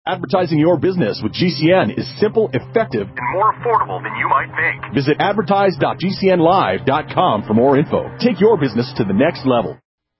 Advertising your business with GCN is simple, effective, and more affordable than you might think. Visit advertise.gcnlive.com for more info. Take your business to the next level.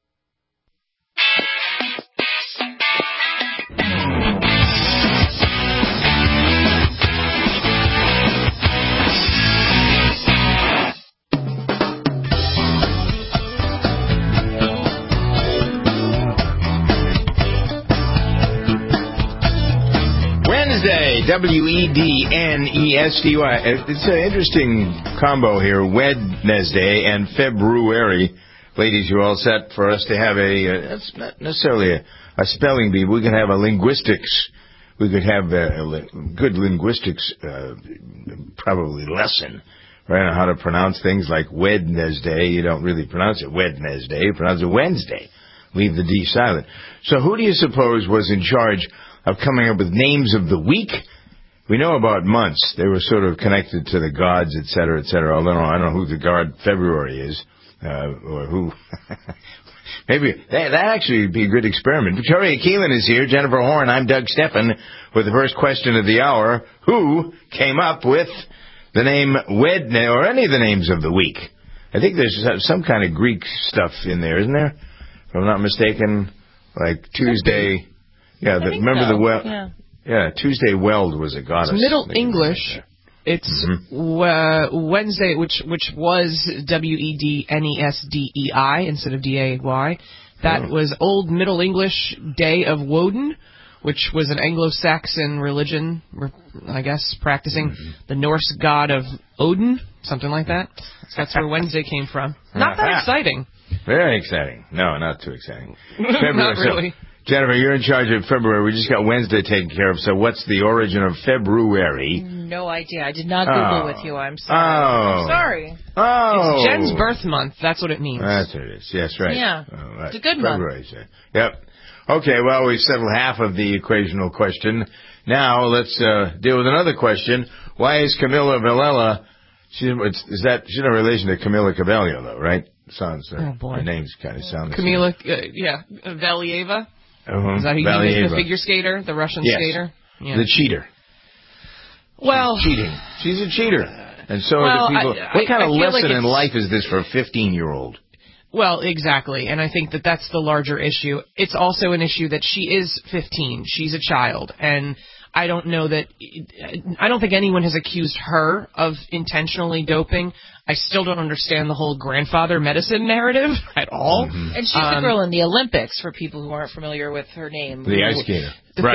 WEDNESDY. It's an interesting combo here. Wednesday and February. Ladies, you all set for us to have it's not necessarily a spelling bee. We could have a linguistics. We could have a good linguistics probably lesson, right, on how to pronounce things like Wednesday. You don't really pronounce it Wednesday. You pronounce it Wednesday. Leave the D silent. So who do you suppose was in charge of coming up with names of the week? We know about months. They were sort of connected to the gods, et cetera, although I don't know who the god February is, or who. Maybe that actually would be a good experiment. Victoria Keelan is here. Jennifer Horn. I'm Doug Steffen with the first question of the hour. Who came up with the name Wednesday, or any of the names of the week? I think there's some kind of Greek stuff in there, isn't there? If I'm not mistaken, like Tuesday. Yeah, remember so. Tuesday Weld was a goddess. It's Middle English. It's Wednesday, which was WEDNESDEI instead of DAY. That was Old Middle English Day of Woden, which was an Anglo-Saxon religion, I guess, practicing the Norse god of Odin, something like that. That's where Wednesday came from. Not that exciting. Very exciting. No, not too exciting. Not really. So, Jennifer, you're in charge of February. We just got Wednesday taken care of. So what's the origin of February? No idea. I did not Google with you. I'm sorry. I'm sorry. It's Jen's birth month. That's what it means. That's what it is. Yes, right. Yeah. Right. It's a good February, month. Yep. Okay, well, we've settled half of the equational question. Now let's deal with another question. Why is Camilla Villela... She's no relation to Camila Cabello, though, right? Sounds her names kind of sound the Camila, Valieva. Is that who you mean? The figure skater, the Russian skater? Yeah. The cheater. Well... Cheating. She's a cheater. And so are the people... What kind of lesson in life is this for a 15-year-old? Well, exactly. And I think that's the larger issue. It's also an issue that she is 15. She's a child. And I don't think anyone has accused her of intentionally doping. I still don't understand the whole grandfather medicine narrative at all. Mm-hmm. And she's the girl in the Olympics, for people who aren't familiar with her name. The ice skater.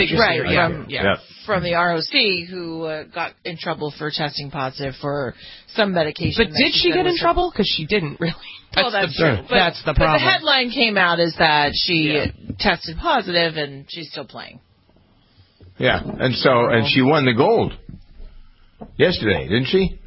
From the ROC, who got in trouble for testing positive for some medication. But did she get in trouble? Because she didn't really. That's true. That's the problem. But the headline came out is that she tested positive and she's still playing. Yeah, and she won the gold yesterday, didn't she?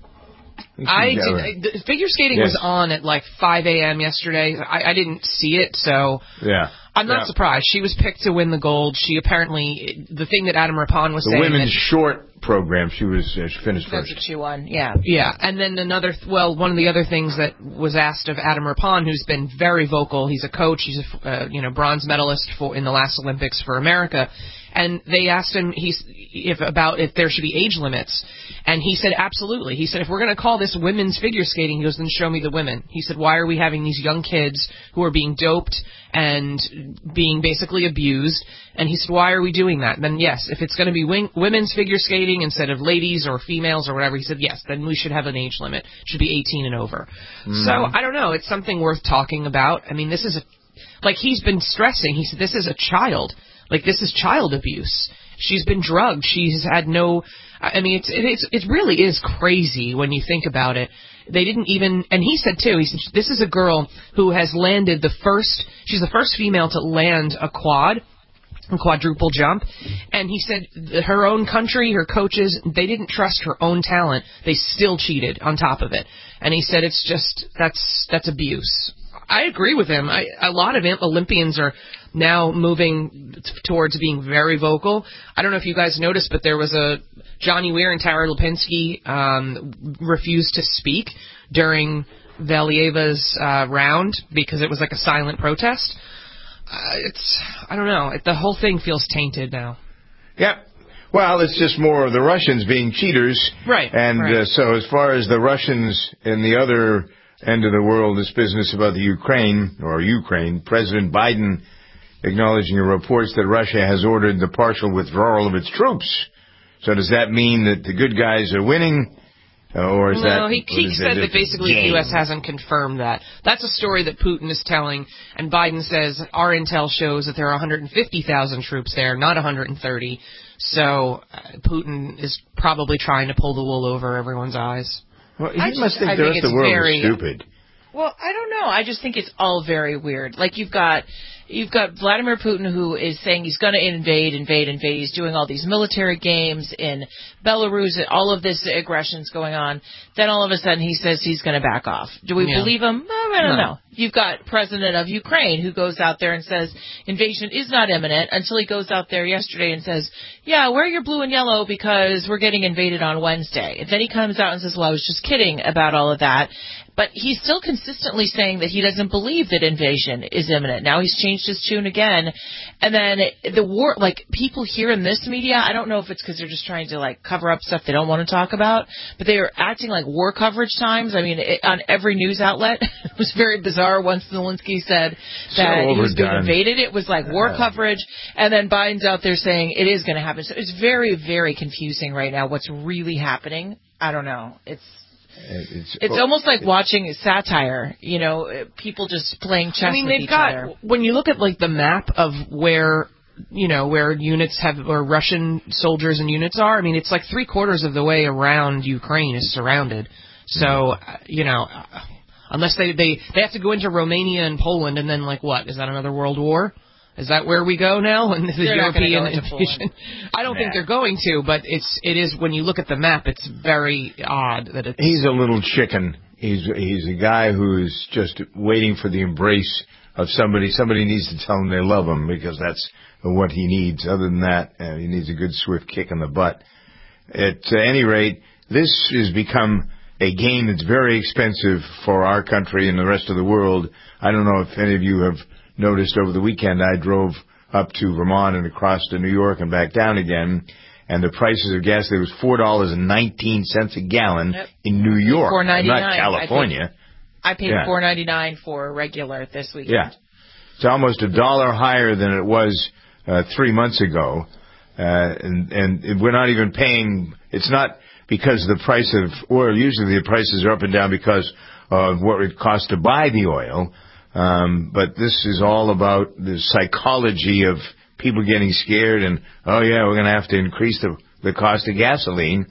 Figure skating was on at like 5 a.m. yesterday. I didn't see it, so I'm not surprised. She was picked to win the gold. She apparently, the thing that Adam Rippon was saying... The women's short program, she finished first. That's what she won, yeah. Yeah, and then one of the other things that was asked of Adam Rippon, who's been very vocal, he's a coach, he's a bronze medalist in the last Olympics for America, and they asked him if there should be age limits. And he said, absolutely. He said, if we're going to call this women's figure skating, he goes, then show me the women. He said, why are we having these young kids who are being doped and being basically abused? And he said, why are we doing that? Then, yes, if it's going to be women's figure skating instead of ladies or females or whatever, he said, yes, then we should have an age limit. It should be 18 and over. Mm. So, I don't know. It's something worth talking about. I mean, this is like he's been stressing. He said, this is a child. Like, this is child abuse. She's been drugged. She's had no... I mean, it really is crazy when you think about it. They didn't even... And he said, too, this is a girl who has landed she's the first female to land a quadruple jump. And he said her own country, her coaches, they didn't trust her own talent. They still cheated on top of it. And he said it's just... That's abuse. I agree with him. A lot of Olympians are now moving towards being very vocal. I don't know if you guys noticed, but there was Johnny Weir and Tara Lipinski refused to speak during Valieva's round because it was like a silent protest. I don't know. The whole thing feels tainted now. Yeah. Well, it's just more of the Russians being cheaters. Right. And so as far as the Russians in the other end of the world, this business about the Ukraine, President Biden acknowledging reports that Russia has ordered the partial withdrawal of its troops. So does that mean that the good guys are winning? Or is no, he said that basically the U.S. hasn't confirmed that. That's a story that Putin is telling, and Biden says our intel shows that there are 150,000 troops there, not 130. So Putin is probably trying to pull the wool over everyone's eyes. Well, he must think the rest of the world is stupid. Well, I don't know. I just think it's all very weird. Like you've got Vladimir Putin, who is saying he's going to invade. He's doing all these military games in Belarus, and all of this aggression's going on. Then all of a sudden he says he's going to back off. Do we believe him? I don't know. You've got President of Ukraine who goes out there and says invasion is not imminent until he goes out there yesterday and says, yeah, wear your blue and yellow because we're getting invaded on Wednesday. And then he comes out and says, well, I was just kidding about all of that. But he's still consistently saying that he doesn't believe that invasion is imminent. Now he's changed his tune again. And then the war, like people here in this media, I don't know if it's because they're just trying to like cover up stuff they don't want to talk about, but they are acting like war coverage times. I mean, on every news outlet, it was very bizarre. Once Zelensky said that he was being invaded, it was like war coverage. And then Biden's out there saying it is going to happen. So it's very, very confusing right now what's really happening. I don't know. It's almost like watching satire, people just playing chess with each other. When you look at like the map of where units where Russian soldiers and units are, I mean, it's like 3/4 of the way around Ukraine is surrounded. So, unless they have to go into Romania and Poland and then like what? Is that another world war? Is that where we go now? And the European invasion? I don't think they're going to, but it is when you look at the map, it's very odd that it's. He's a little chicken. He's a guy who's just waiting for the embrace of somebody. Somebody needs to tell him they love him because that's what he needs. Other than that, he needs a good swift kick in the butt. At any rate, this has become a game that's very expensive for our country and the rest of the world. I don't know if any of you have noticed over the weekend. I drove up to Vermont and across to New York and back down again, and the prices of gas, there was $4.19 a gallon in New York, not California. I paid $4.99 for regular this weekend. Yeah. It's almost $1 higher than it was 3 months ago, and we're not even paying. It's not because the price of oil. Usually the prices are up and down because of what it costs to buy the oil. But this is all about the psychology of people getting scared and, we're going to have to increase the cost of gasoline.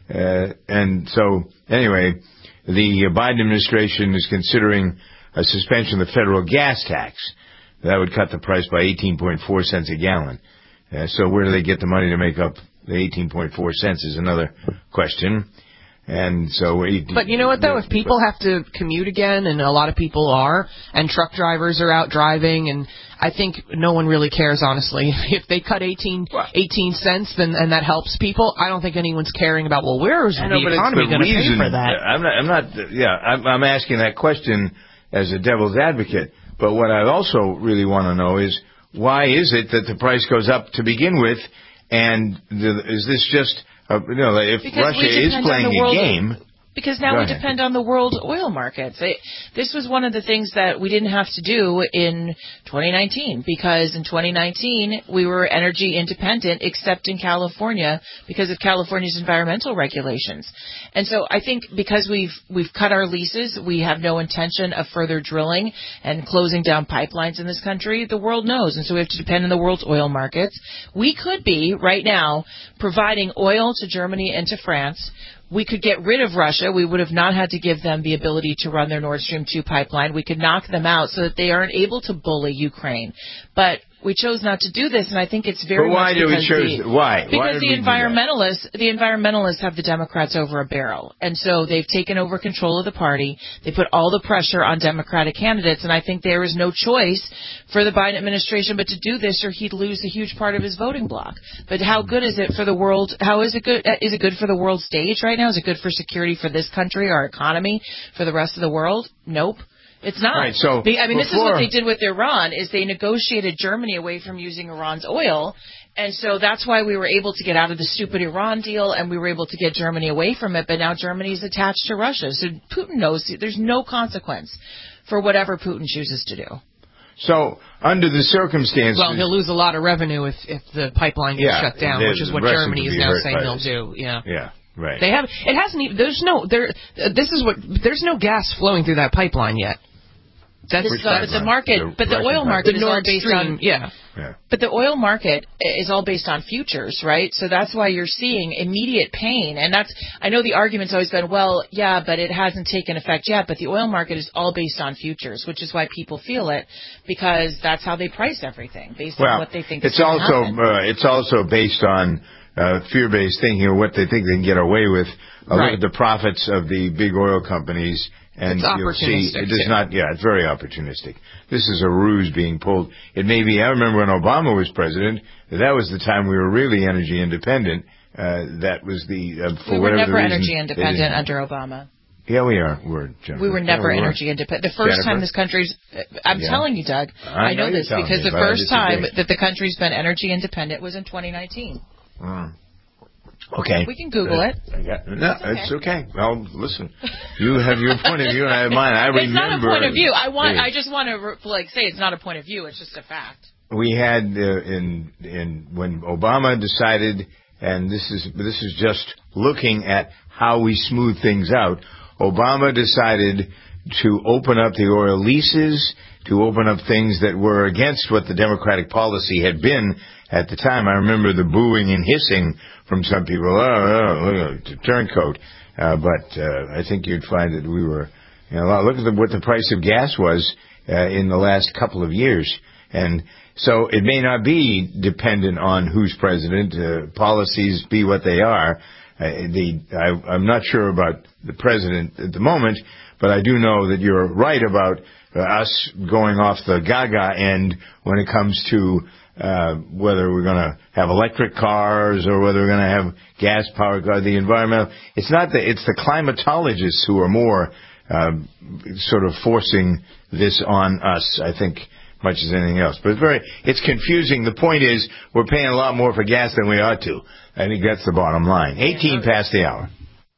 And so, anyway, the Biden administration is considering a suspension of the federal gas tax. That would cut the price by 18.4 cents a gallon. So where do they get the money to make up the 18.4 cents is another question. And so, but you know what though? If people have to commute again, and a lot of people are, and truck drivers are out driving, and I think no one really cares, honestly. If they cut 18 cents, and that helps people, I don't think anyone's caring about. Well, where's the economy going to pay for that? I'm asking that question as a devil's advocate. But what I also really want to know is why is it that the price goes up to begin with, and is this just if because Russia is playing a game. Because now we depend on the world oil markets. This was one of the things that we didn't have to do in 2019, because in 2019 we were energy independent except in California because of California's environmental regulations. And so I think because we've cut our leases, we have no intention of further drilling and closing down pipelines in this country. The world knows, and so we have to depend on the world's oil markets. We could be right now providing oil to Germany and to France. We could get rid of Russia. We would have not had to give them the ability to run their Nord Stream 2 pipeline. We could knock them out so that they aren't able to bully Ukraine. But we chose not to do this, and I think it's very. But why do we choose? Why? Because the environmentalists have the Democrats over a barrel, and so they've taken over control of the party. They put all the pressure on Democratic candidates, and I think there is no choice for the Biden administration but to do this, or he'd lose a huge part of his voting bloc. But how good is it for the world? How is it good? Is it good for the world stage right now? Is it good for security for this country, our economy, for the rest of the world? Nope. It's not. Right, so this is what they did with Iran, is they negotiated Germany away from using Iran's oil, And so that's why we were able to get out of the stupid Iran deal, and we were able to get Germany away from it. But now Germany's attached to Russia. So Putin knows there's no consequence for whatever Putin chooses to do. So, under the circumstances... Well, he'll lose a lot of revenue if the pipeline gets shut down, which is what Germany is now saying they'll do. Yeah, right. They have. It hasn't even... There's no gas flowing through that pipeline yet. But the oil market is all based on But the oil market is all based on futures, right? So that's why you're seeing immediate pain, and I know the argument's always been, well, yeah, but it hasn't taken effect yet. But the oil market is all based on futures, which is why people feel it, because that's how they price everything based on what they think. It's also based on fear-based thinking, or what they think they can get away with. Look at the profits of the big oil companies. And you'll see, it does not, it's very opportunistic. This is a ruse being pulled. It may be, I remember when Obama was president, that was the time we were really energy independent. That was we were never energy independent under Obama. Yeah, we are. We were never energy independent. The first time this country's, I'm telling you, Doug, I know this because the first time that the country's been energy independent was in 2019. Okay. We can Google it. It's okay. Well, listen, you have your point of view and I have mine. I remember. It's not a point of view. I just want to say it's not a point of view. It's just a fact. We had when Obama decided, and this is just looking at how we smooth things out. Obama decided to open up the oil leases, to open up things that were against what the Democratic policy had been at the time. I remember the booing and hissing from some people, turncoat. But I think you'd find that we were, look at what the price of gas was in the last couple of years. And so it may not be dependent on who's president. Policies be what they are. I'm not sure about the president at the moment, but I do know that you're right about us going off the gaga end when it comes to whether we're going to have electric cars or whether we're going to have gas-powered cars, the environmental. It's the climatologists who are more sort of forcing this on us, I think, much as anything else. But it's confusing. The point is, we're paying a lot more for gas than we ought to. I think that's the bottom line. 18 past the hour.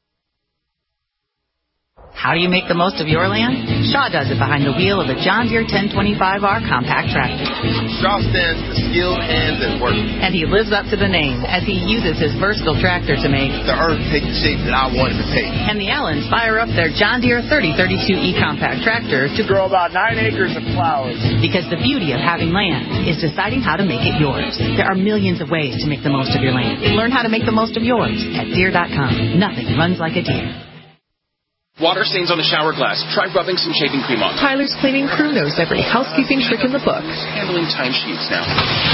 How do you make the most of your land? Shaw does it behind the wheel of the John Deere 1025R compact tractor. Shaw stands for skilled hands at work. And he lives up to the name as he uses his versatile tractor to make the earth take the shape that I want it to take. And the Allens fire up their John Deere 3032E compact tractor to grow about 9 acres of flowers. Because the beauty of having land is deciding how to make it yours. There are millions of ways to make the most of your land. Learn how to make the most of yours at Deere.com. Nothing runs like a Deere. Water stains on the shower glass. Try rubbing some shaving cream on. Tyler's cleaning crew knows every housekeeping trick in the book. Handling timesheets now.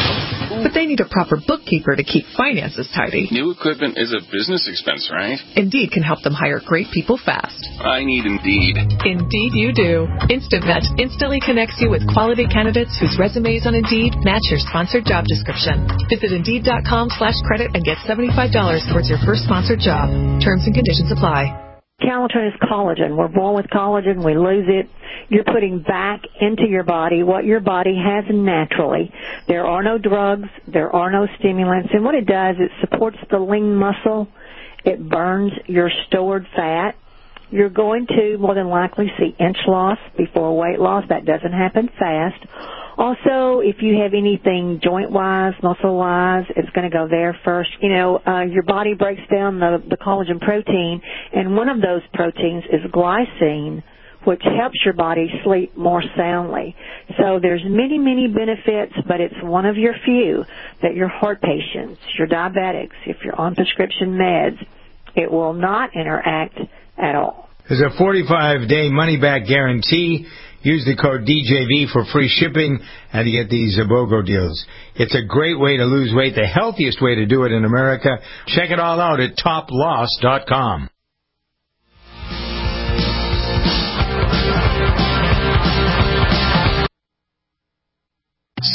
But they need a proper bookkeeper to keep finances tidy. New equipment is a business expense, right? Indeed can help them hire great people fast. I need Indeed. Indeed you do. Instant Match instantly connects you with quality candidates whose resumes on Indeed match your sponsored job description. Visit Indeed.com/credit and get $75 towards your first sponsored job. Terms and conditions apply. Calatin is collagen. We're born with collagen. We lose it. You're putting back into your body what your body has naturally. There are no drugs. There are no stimulants. And what it does, it supports the lean muscle. It burns your stored fat. You're going to more than likely see inch loss before weight loss. That doesn't happen fast. Also, if you have anything joint-wise, muscle-wise, it's going to go there first. Your body breaks down the collagen protein, and one of those proteins is glycine, which helps your body sleep more soundly. So there's many, many benefits, but it's one of your few that your heart patients, your diabetics, if you're on prescription meds, it will not interact at all. There's a 45-day money-back guarantee. Use the code DJV for free shipping and to get these BOGO deals. It's a great way to lose weight, the healthiest way to do it in America. Check it all out at toploss.com.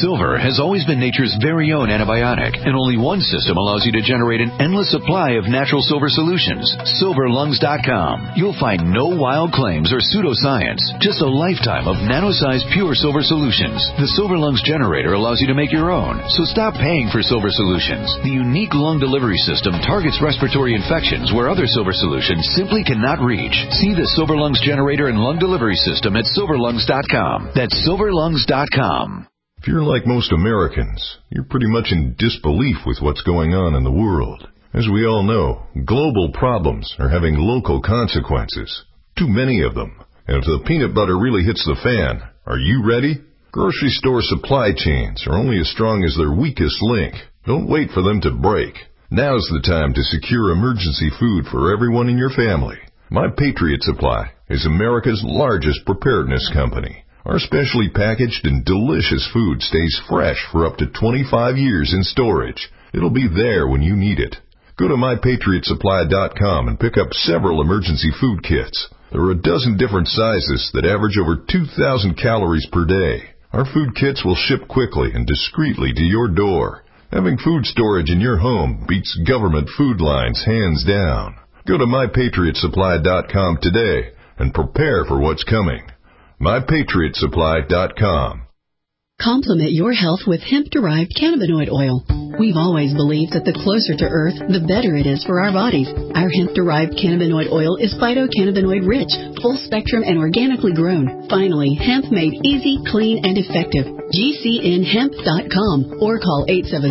Silver has always been nature's very own antibiotic, and only one system allows you to generate an endless supply of natural silver solutions. SilverLungs.com. You'll find no wild claims or pseudoscience, just a lifetime of nano-sized pure silver solutions. The Silver Lungs generator allows you to make your own, so stop paying for silver solutions. The unique lung delivery system targets respiratory infections where other silver solutions simply cannot reach. See the Silver Lungs generator and lung delivery system at SilverLungs.com. That's SilverLungs.com. If you're like most Americans, you're pretty much in disbelief with what's going on in the world. As we all know, global problems are having local consequences. Too many of them. And if the peanut butter really hits the fan, are you ready? Grocery store supply chains are only as strong as their weakest link. Don't wait for them to break. Now's the time to secure emergency food for everyone in your family. My Patriot Supply is America's largest preparedness company. Our specially packaged and delicious food stays fresh for up to 25 years in storage. It'll be there when you need it. Go to MyPatriotSupply.com and pick up several emergency food kits. There are a dozen different sizes that average over 2,000 calories per day. Our food kits will ship quickly and discreetly to your door. Having food storage in your home beats government food lines hands down. Go to MyPatriotSupply.com today and prepare for what's coming. MyPatriotSupply.com. Complement your health with hemp-derived cannabinoid oil. We've always believed that the closer to Earth, the better it is for our bodies. Our hemp-derived cannabinoid oil is phytocannabinoid-rich, full-spectrum, and organically grown. Finally, hemp made easy, clean, and effective. GCNHemp.com or call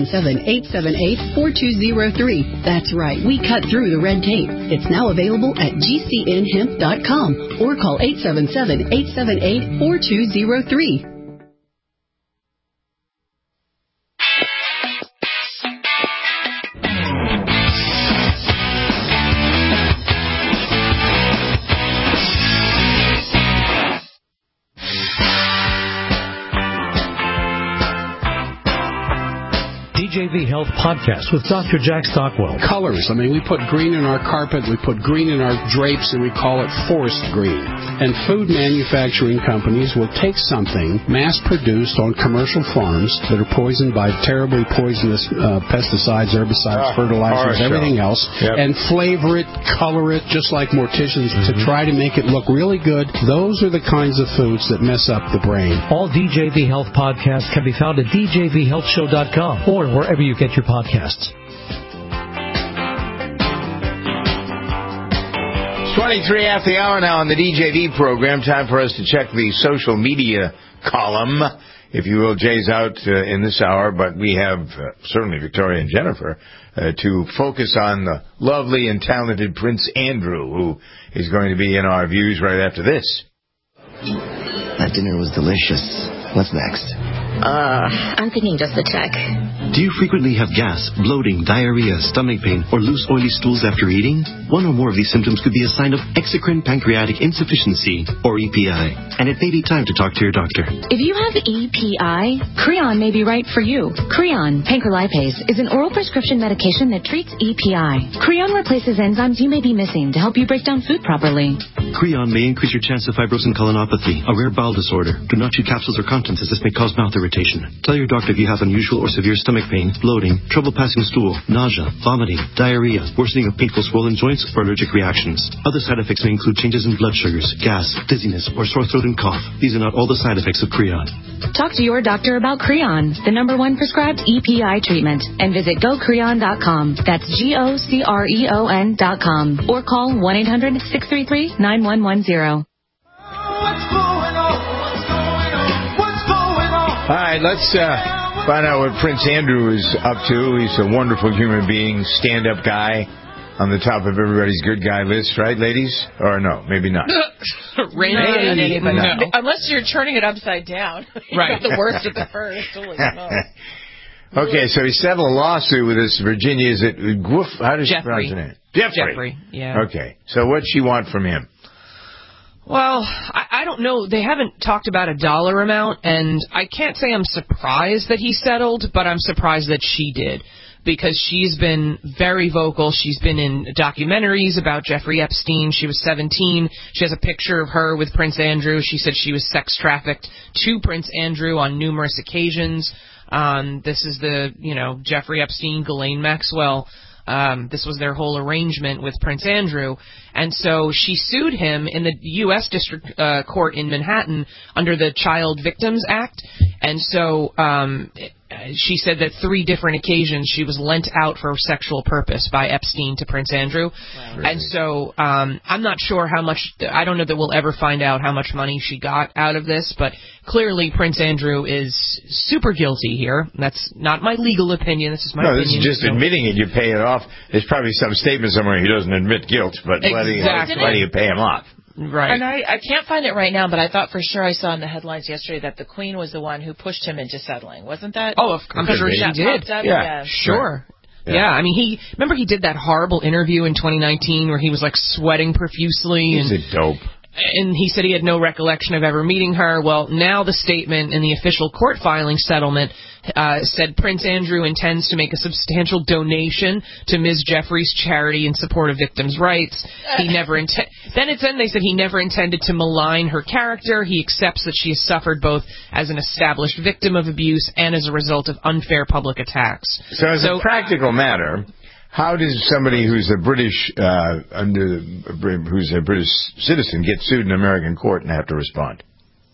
877-878-4203. That's right, we cut through the red tape. It's now available at GCNHemp.com or call 877-878-4203. DJV Health Podcast with Dr. Jack Stockwell. Colors. I mean, we put green in our carpet, we put green in our drapes, and we call it forest green. And food manufacturing companies will take something mass-produced on commercial farms that are poisoned by terribly poisonous pesticides, herbicides, fertilizers, everything else, and flavor it, color it, just like morticians, to try to make it look really good. Those are the kinds of foods that mess up the brain. All DJV Health podcasts can be found at djvhealthshow.com or wherever you get your podcasts. 23 after the hour now on the DJV program. Time for us to check the social media column. If you will, Jay's out in this hour, but we have certainly Victoria and Jennifer to focus on the lovely and talented Prince Andrew, who is going to be in our views right after this. That dinner was delicious. What's next? I'm thinking just a check. Do you frequently have gas, bloating, diarrhea, stomach pain, or loose oily stools after eating? One or more of these symptoms could be a sign of exocrine pancreatic insufficiency, or EPI, and it may be time to talk to your doctor. If you have EPI, Creon may be right for you. Creon, pancrelipase, is an oral prescription medication that treats EPI. Creon replaces enzymes you may be missing to help you break down food properly. Creon may increase your chance of fibrosing colonopathy, a rare bowel disorder. Do not chew capsules or contents, as this may cause mouth irritation. Tell your doctor if you have unusual or severe stomach pain, bloating, trouble passing stool, nausea, vomiting, diarrhea, worsening of painful swollen joints, or allergic reactions. Other side effects may include changes in blood sugars, gas, dizziness, or sore throat and cough. These are not all the side effects of Creon. Talk to your doctor about Creon, the #1 prescribed EPI treatment, and visit GoCreon.com. That's GoCreon.com. Or call 1-800-633-9110. All right, let's find out what Prince Andrew is up to. He's a wonderful human being, stand-up guy on the top of everybody's good guy list, right, ladies? Or no, maybe not. Maybe, but no. Unless you're turning it upside down. Right. The worst at the first. Holy smokes. Okay, so he settled a lawsuit with this Virginia, is it Goof? How does she pronounce her name? Jeffrey, yeah. Okay, so what'd she want from him? Well, I don't know. They haven't talked about a dollar amount, and I can't say I'm surprised that he settled, but I'm surprised that she did. because she's been very vocal. She's been in documentaries about Jeffrey Epstein. She was 17. She has a picture of her with Prince Andrew. She said she was sex trafficked to Prince Andrew on numerous occasions. This is Jeffrey Epstein, Ghislaine Maxwell. This was their whole arrangement with Prince Andrew. And so she sued him in the U.S. District Court in Manhattan under the Child Victims Act. And so she said that 3 different occasions she was lent out for sexual purpose by Epstein to Prince Andrew. Wow. And so I'm not sure how much, I don't know that we'll ever find out how much money she got out of this, but clearly Prince Andrew is super guilty here. That's not my legal opinion. This is my opinion. No, this is just admitting it. You pay it off. There's probably some statement somewhere he doesn't admit guilt, but why do you pay him off? Right. And I can't find it right now, but I thought for sure I saw in the headlines yesterday that the Queen was the one who pushed him into settling. Wasn't that? Oh, I'm sure she did. Yeah. Sure. Yeah, I mean, he did that horrible interview in 2019 where he was like sweating profusely. He's a dope. And he said he had no recollection of ever meeting her. Well, now the statement in the official court filing settlement said Prince Andrew intends to make a substantial donation to Ms. Jeffries' charity in support of victims' rights. He never they said he never intended to malign her character. He accepts that she has suffered both as an established victim of abuse and as a result of unfair public attacks. So as a practical matter, how does somebody who's a British citizen get sued in an American court and have to respond?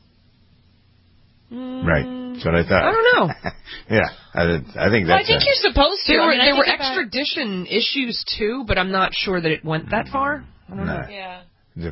Right. That's what I thought. I don't know. Yeah, I think that's. I think you're supposed to. There were extradition issues too, but I'm not sure that it went that far. I don't know. Yeah. The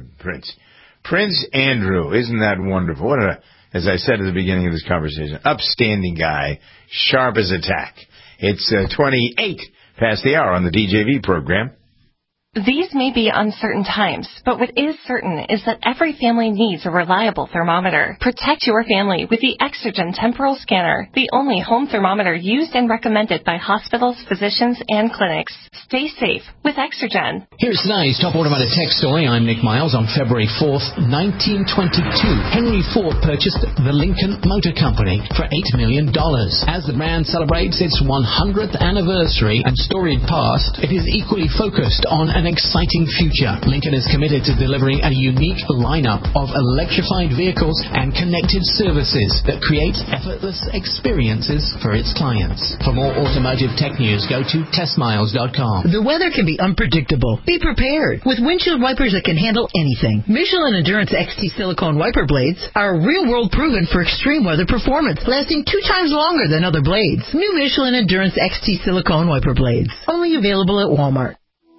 Prince Andrew, isn't that wonderful? What as I said at the beginning of this conversation, upstanding guy, sharp as a tack. It's 28 past the hour on the DJV program. These may be uncertain times, but what is certain is that every family needs a reliable thermometer. Protect your family with the Exergen Temporal Scanner, the only home thermometer used and recommended by hospitals, physicians, and clinics. Stay safe with Exergen. Here's tonight's top automotive tech story. I'm Nick Miles. On February 4th, 1922, Henry Ford purchased the Lincoln Motor Company for $8 million. As the brand celebrates its 100th anniversary and storied past, it is equally focused on an exciting future. Lincoln is committed to delivering a unique lineup of electrified vehicles and connected services that create effortless experiences for its clients. For more automotive tech news, go to testmiles.com. The weather can be unpredictable. Be prepared with windshield wipers that can handle anything. Michelin Endurance XT silicone wiper blades are real-world proven for extreme weather performance, lasting 2 times longer than other blades. New Michelin Endurance XT silicone wiper blades, only available at Walmart.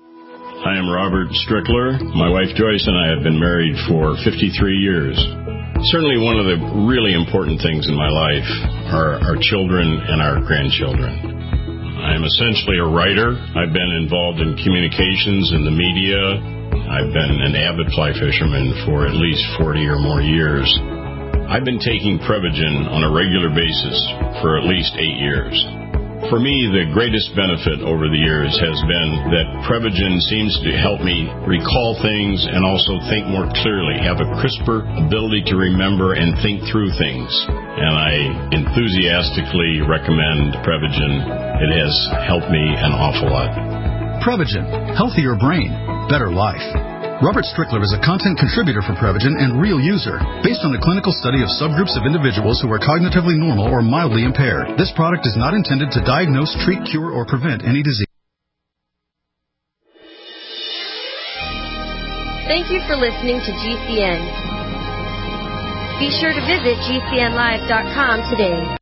I am Robert Strickler. My wife Joyce and I have been married for 53 years. Certainly one of the really important things in my life are our children and our grandchildren. I am essentially a writer. I've been involved in communications in the media. I've been an avid fly fisherman for at least 40 or more years. I've been taking Prevagen on a regular basis for at least 8 years. For me, the greatest benefit over the years has been that Prevagen seems to help me recall things and also think more clearly, have a crisper ability to remember and think through things. And I enthusiastically recommend Prevagen. It has helped me an awful lot. Prevagen. Healthier brain. Better life. Robert Strickler is a content contributor for Prevagen and real user, based on the clinical study of subgroups of individuals who are cognitively normal or mildly impaired. This product is not intended to diagnose, treat, cure, or prevent any disease. Thank you for listening to GCN. Be sure to visit GCNlive.com today.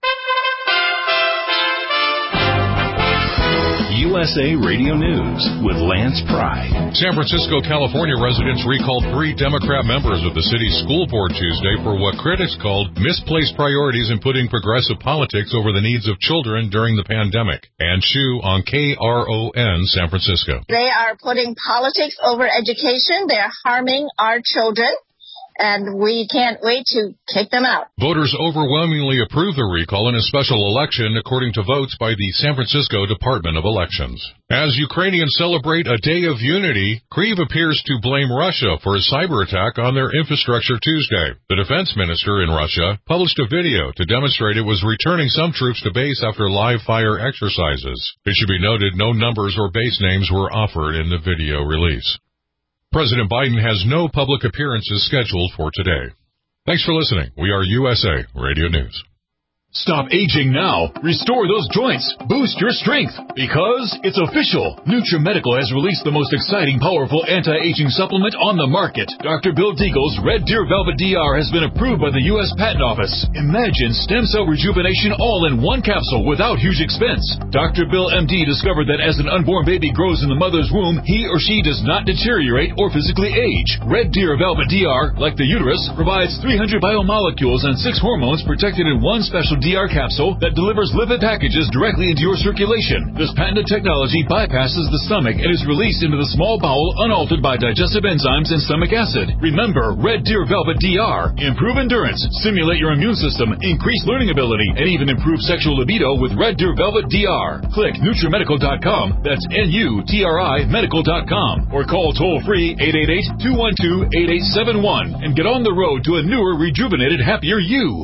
USA Radio News with Lance Pry. San Francisco, California residents recalled 3 Democrat members of the city's school board Tuesday for what critics called misplaced priorities in putting progressive politics over the needs of children during the pandemic. Ann Shu on KRON San Francisco. They are putting politics over education. They are harming our children. and we can't wait to kick them out. Voters overwhelmingly approved the recall in a special election, according to votes by the San Francisco Department of Elections. As Ukrainians celebrate a day of unity, Kyiv appears to blame Russia for a cyber attack on their infrastructure Tuesday. The defense minister in Russia published a video to demonstrate it was returning some troops to base after live fire exercises. It should be noted no numbers or base names were offered in the video release. President Biden has no public appearances scheduled for today. Thanks for listening. We are USA Radio News. Stop aging now. Restore those joints. Boost your strength. Because it's official. NutriMedical has released the most exciting, powerful anti-aging supplement on the market. Dr. Bill Deagle's Red Deer Velvet DR has been approved by the U.S. Patent Office. Imagine stem cell rejuvenation all in one capsule without huge expense. Dr. Bill MD discovered that as an unborn baby grows in the mother's womb, he or she does not deteriorate or physically age. Red Deer Velvet DR, like the uterus, provides 300 biomolecules and 6 hormones protected in one special DR capsule that delivers lipid packages directly into your circulation. This patented technology bypasses the stomach and is released into the small bowel unaltered by digestive enzymes and stomach acid. Remember, Red Deer Velvet DR. Improve endurance, stimulate your immune system, increase learning ability, and even improve sexual libido with Red Deer Velvet DR. Click NutriMedical.com, that's NUTRI Medical.com, or call toll-free 888-212-8871 and get on the road to a newer, rejuvenated, happier you.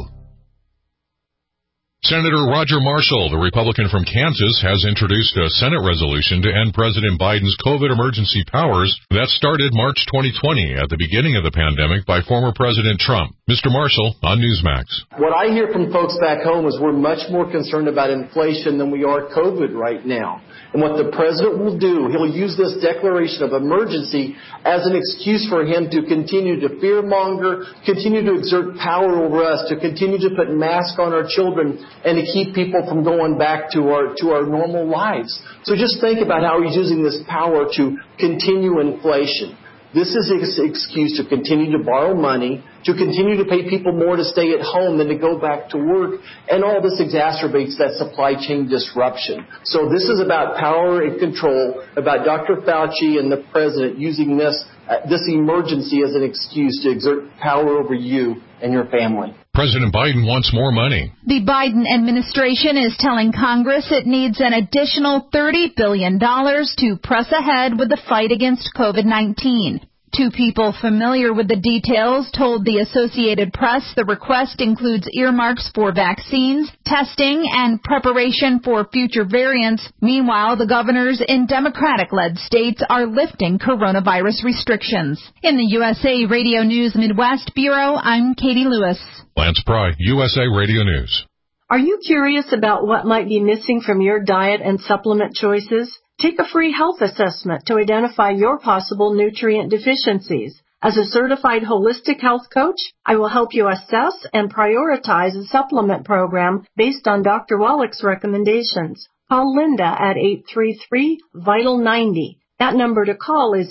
Senator Roger Marshall, the Republican from Kansas, has introduced a Senate resolution to end President Biden's COVID emergency powers that started March 2020 at the beginning of the pandemic by former President Trump. Mr. Marshall on Newsmax. What I hear from folks back home is we're much more concerned about inflation than we are COVID right now. And what the president will do, he'll use this declaration of emergency as an excuse for him to continue to fearmonger, continue to exert power over us, to continue to put masks on our children, and to keep people from going back to our normal lives. So just think about how he's using this power to continue inflation. This is his excuse to continue to borrow money, to continue to pay people more to stay at home than to go back to work, and all this exacerbates that supply chain disruption. So this is about power and control, about Dr. Fauci and the president using this emergency as an excuse to exert power over you and your family. President Biden wants more money. The Biden administration is telling Congress it needs an additional $30 billion to press ahead with the fight against COVID-19. Two people familiar with the details told the Associated Press the request includes earmarks for vaccines, testing, and preparation for future variants. Meanwhile, the governors in Democratic-led states are lifting coronavirus restrictions. In the USA Radio News Midwest Bureau, I'm Katie Lewis. Lance Pry, USA Radio News. Are you curious about what might be missing from your diet and supplement choices? Take a free health assessment to identify your possible nutrient deficiencies. As a certified holistic health coach, I will help you assess and prioritize a supplement program based on Dr. Wallach's recommendations. Call Linda at 833-VITAL-90. That number to call is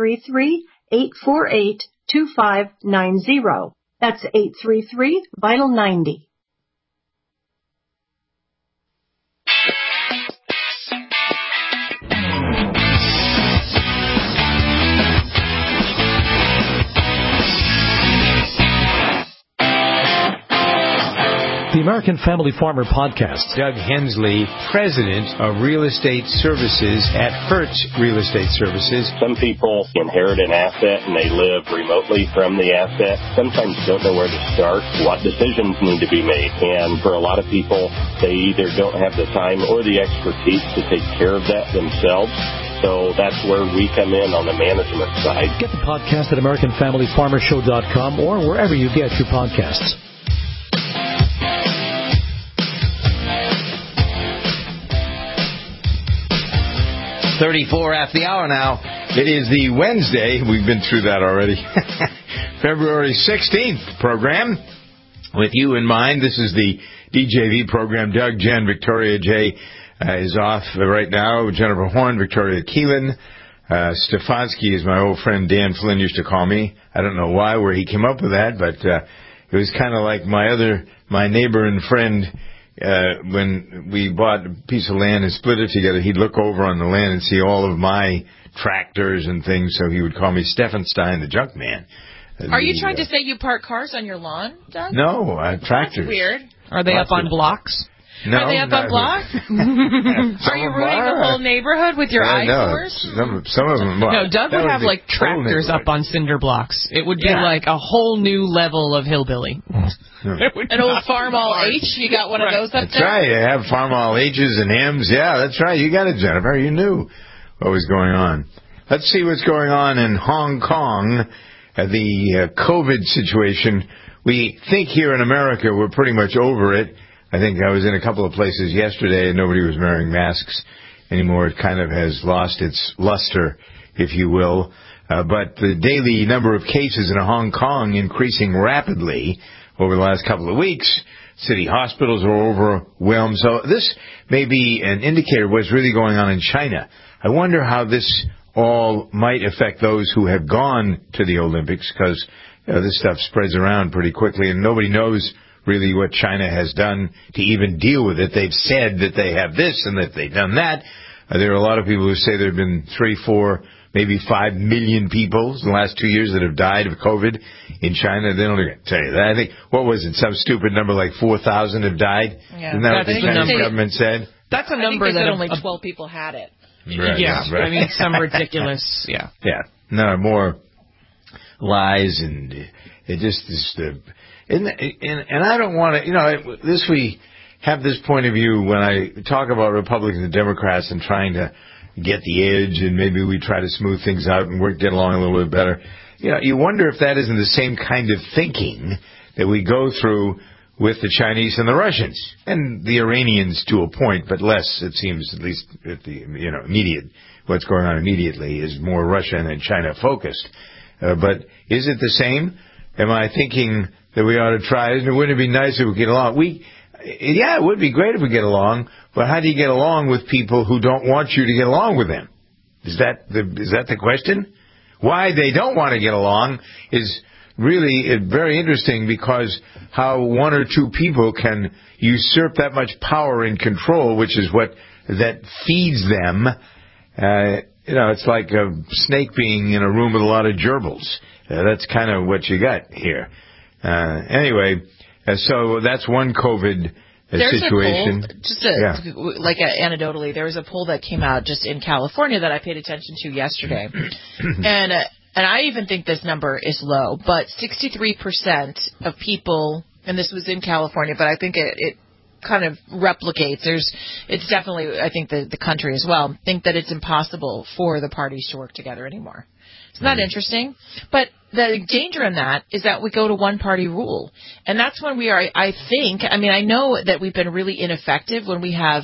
833-848-2590. That's 833-VITAL-90. The American Family Farmer Podcast. Doug Hensley, president of Real Estate Services at Hertz Real Estate Services. Some people inherit an asset and they live remotely from the asset. Sometimes don't know where to start, what decisions need to be made. And for a lot of people, they either don't have the time or the expertise to take care of that themselves. So that's where we come in on the management side. Get the podcast at AmericanFamilyFarmerShow.com or wherever you get your podcasts. .34 after the hour now. It is the Wednesday. We've been through that already. February 16th program. With you in mind, this is the DJV program. Doug, Jen, Victoria J is off right now. Jennifer Horn, Victoria Keelan. Stefanski is my old friend Dan Flynn used to call me. I don't know why, where he came up with that, but it was kind of like my neighbor and friend. When we bought a piece of land and split it together, he'd look over on the land and see all of my tractors and things, so he would call me Steffenstein, the junk man. Are you trying to say you park cars on your lawn, Doug? No, tractors. That's weird. Are they up on blocks? No, are they up on blocks? Are you ruining the whole neighborhood with your eyesores? Some of them. Well, no, Doug would have like tractors up on cinder blocks. It would be like a whole new level of hillbilly. An old Farm All H. You got one of those up there? That's right. You have Farm All H's and M's. Yeah, that's right. You got it, Jennifer. You knew what was going on. Let's see what's going on in Hong Kong. The COVID situation. We think here in America we're pretty much over it. I think I was in a couple of places yesterday and nobody was wearing masks anymore. It kind of has lost its luster, if you will. But the daily number of cases in Hong Kong increasing rapidly over the last couple of weeks. City hospitals are overwhelmed. So this may be an indicator of what's really going on in China. I wonder how this all might affect those who have gone to the Olympics, because this stuff spreads around pretty quickly and nobody knows really what China has done to even deal with it. They've said that they have this and that they've done that. There are a lot of people who say there have been 3, 4, maybe 5 million people in the last 2 years that have died of COVID in China. They don't tell you that. I think, what was it, some stupid number like 4,000 have died? Yeah. Isn't that what the Chinese government said? That's a number that that only 12 people had it. Right, yeah, right. I mean, some ridiculous, yeah. Yeah, no, more lies and it just is and I don't want to, we have this point of view when I talk about Republicans and Democrats and trying to get the edge and maybe we try to smooth things out and get along a little bit better. You wonder if that isn't the same kind of thinking that we go through with the Chinese and the Russians and the Iranians to a point, but less, it seems, at least at the immediate, what's going on immediately is more Russian and China focused. But is it the same? Am I thinking that we ought to try it? Wouldn't it be nice if we get along? Yeah, it would be great if we get along, but how do you get along with people who don't want you to get along with them? Is that the question? Why they don't want to get along is really very interesting, because how one or two people can usurp that much power and control, which is what that feeds them. It's like a snake being in a room with a lot of gerbils. That's kind of what you got here. Anyway, so that's one COVID situation. There's a poll, anecdotally, there was a poll that came out just in California that I paid attention to yesterday. And I even think this number is low, but 63% of people, and this was in California, but I think it kind of replicates. It's definitely, I think, the country as well, think that it's impossible for the parties to work together anymore. Isn't that interesting? But the danger in that is that we go to one-party rule. And that's when we are, I know that we've been really ineffective when we have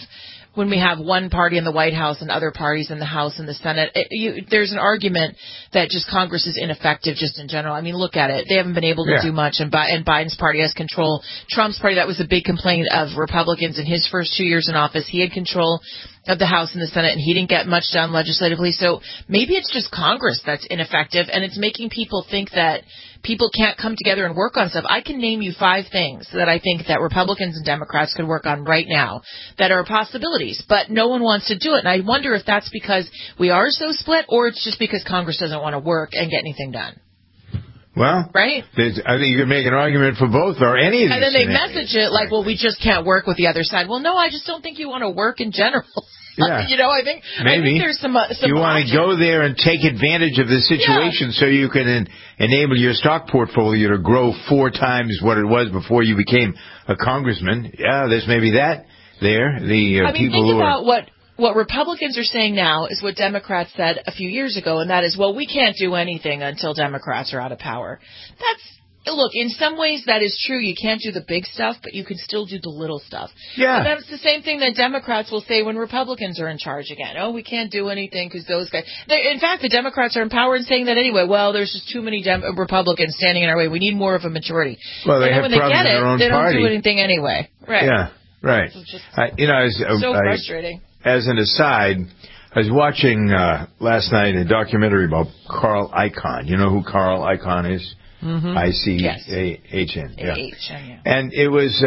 one party in the White House and other parties in the House and the Senate. There's an argument that just Congress is ineffective just in general. I mean, look at it. They haven't been able to do much, and Biden's party has control. Trump's party, that was a big complaint of Republicans in his first 2 years in office. He had control of the House and the Senate, and he didn't get much done legislatively. So maybe it's just Congress that's ineffective, and it's making people think that people can't come together and work on stuff. I can name you 5 things that I think that Republicans and Democrats could work on right now that are possibilities, but no one wants to do it. And I wonder if that's because we are so split, or it's just because Congress doesn't want to work and get anything done. Well, right? I think you could make an argument for both or any of these. And then they message it like, well, we just can't work with the other side. Well, no, I just don't think you want to work in general. Yeah. I think there's some you want to go there and take advantage of the situation so you can enable your stock portfolio to grow 4 times what it was before you became a congressman. Yeah, there's maybe that there. Think about what Republicans are saying now is what Democrats said a few years ago, and that is, well, we can't do anything until Democrats are out of power. Look, in some ways that is true. You can't do the big stuff, but you can still do the little stuff. Yeah. And that's the same thing that Democrats will say when Republicans are in charge again. Oh, we can't do anything because those guys. In fact, the Democrats are in power and saying that anyway. Well, there's just too many Republicans standing in our way. We need more of a majority. Well, they have when they get in their own they party. don't do anything anyway. Right. Yeah, right. So frustrating. As an aside, I was watching last night a documentary about Carl Icahn. You know who Carl Icahn is? Mm-hmm. I-C-A-H-N. Yeah. And it was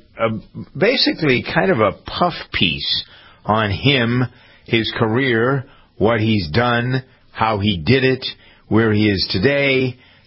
basically kind of a puff piece on him, his career, what he's done, how he did it, where he is today,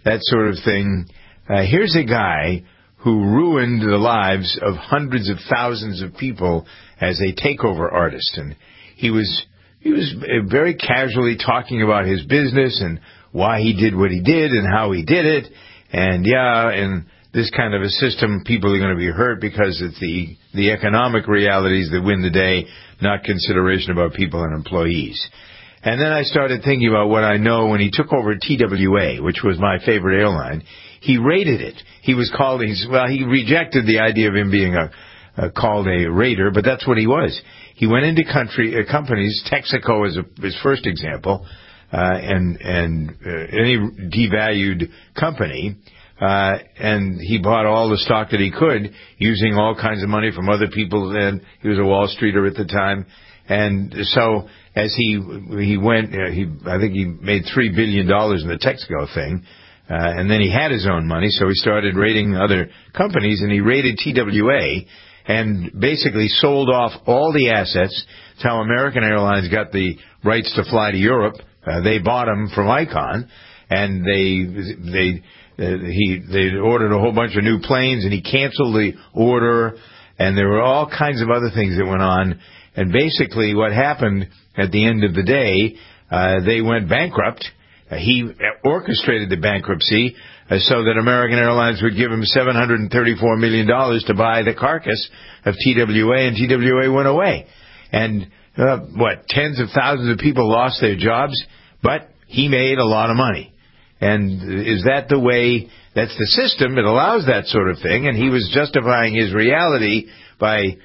that sort of thing. Here's a guy who ruined the lives of hundreds of thousands of people as a takeover artist. And he was very casually talking about his business and why he did what he did and how he did it. And in this kind of a system, people are going to be hurt because it's the economic realities that win the day, not consideration about people and employees. And then I started thinking about what I know. When he took over TWA, which was my favorite airline, he raided it. He rejected the idea of him being called a raider, but that's what he was. He went into companies. Texaco is his first example, and any devalued company, and he bought all the stock that he could using all kinds of money from other people. And he was a Wall Streeter at the time, and so as he went, I think he made $3 billion in the Texaco thing. And then he had his own money, so he started raiding other companies, and he raided TWA and basically sold off all the assets. That's how American Airlines got the rights to fly to Europe. They bought them from Icahn, and they ordered a whole bunch of new planes, and he canceled the order, and there were all kinds of other things that went on. And basically what happened at the end of the day, they went bankrupt. He orchestrated the bankruptcy so that American Airlines would give him $734 million to buy the carcass of TWA, and TWA went away. And tens of thousands of people lost their jobs, but he made a lot of money. And is that the way? That's the system. It allows that sort of thing, and he was justifying his reality by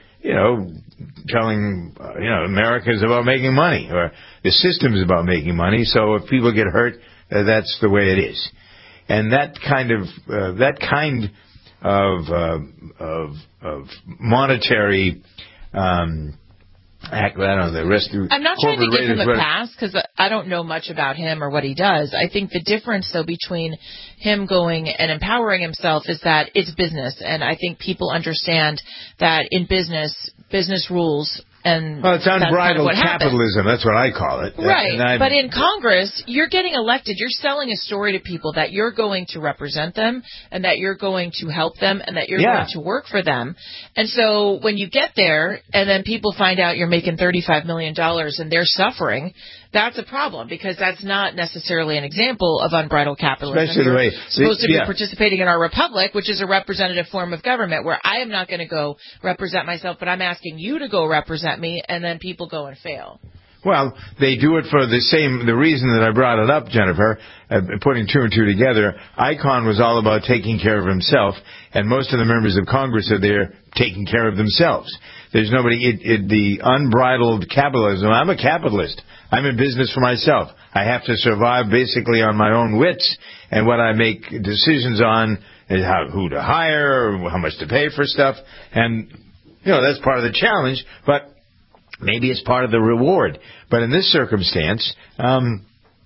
telling, America is about making money, or the system is about making money. So if people get hurt, that's the way it is. And that kind of monetary act. I don't know the rest of. I'm not trying to give him a pass because I don't know much about him or what he does. I think the difference, though, between him going and empowering himself is that it's business, and I think people understand that in business rules. And it's unbridled capitalism. That's what I call it. Right. But in Congress, you're getting elected. You're selling a story to people that you're going to represent them and that you're going to help them and that you're going to work for them. And so when you get there and then people find out you're making $35 million and they're suffering, that's a problem because that's not necessarily an example of unbridled capitalism. Especially the way supposed to be participating in our republic, which is a representative form of government where I am not going to go represent myself, but I'm asking you to go represent me, and then people go and fail. Well, they do it for the reason that I brought it up, Jennifer, putting two and two together. Icahn was all about taking care of himself, and most of the members of Congress are there taking care of themselves. There's nobody, the unbridled capitalism. I'm a capitalist. I'm in business for myself. I have to survive basically on my own wits, and what I make decisions on is who to hire, or how much to pay for stuff, and that's part of the challenge, but maybe it's part of the reward. But in this circumstance, the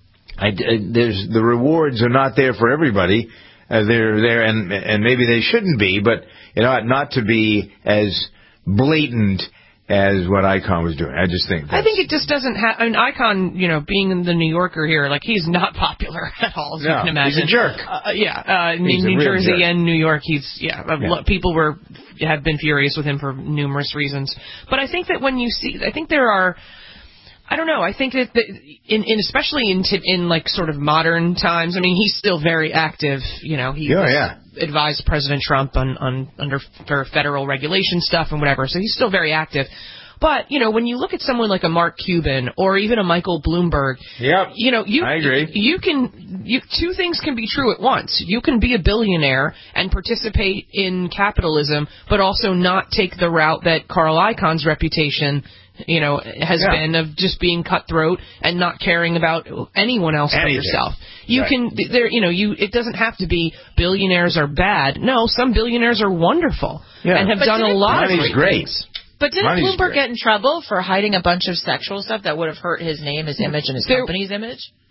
rewards are not there for everybody. They're there, and maybe they shouldn't be, but it ought not to be as blatant as what Icahn was doing. I just think it just doesn't have. I mean, Icahn, being in the New Yorker here, he's not popular at all. As you can imagine, he's a jerk. In New Jersey jerk. And New York, people have been furious with him for numerous reasons. But I think that when you see, I think there are. I don't know. I think that especially in sort of modern times. I mean, he's still very active. He advised President Trump under federal regulation stuff and whatever. So he's still very active. But when you look at someone like a Mark Cuban or even a Michael Bloomberg, I agree. Two things can be true at once. You can be a billionaire and participate in capitalism, but also not take the route that Carl Icahn's reputation has been of just being cutthroat and not caring about anyone else but yourself. It doesn't have to be billionaires are bad. No, some billionaires are wonderful and have done a lot of great things. But didn't Bloomberg get in trouble for hiding a bunch of sexual stuff that would have hurt his name, his image, and his company's image?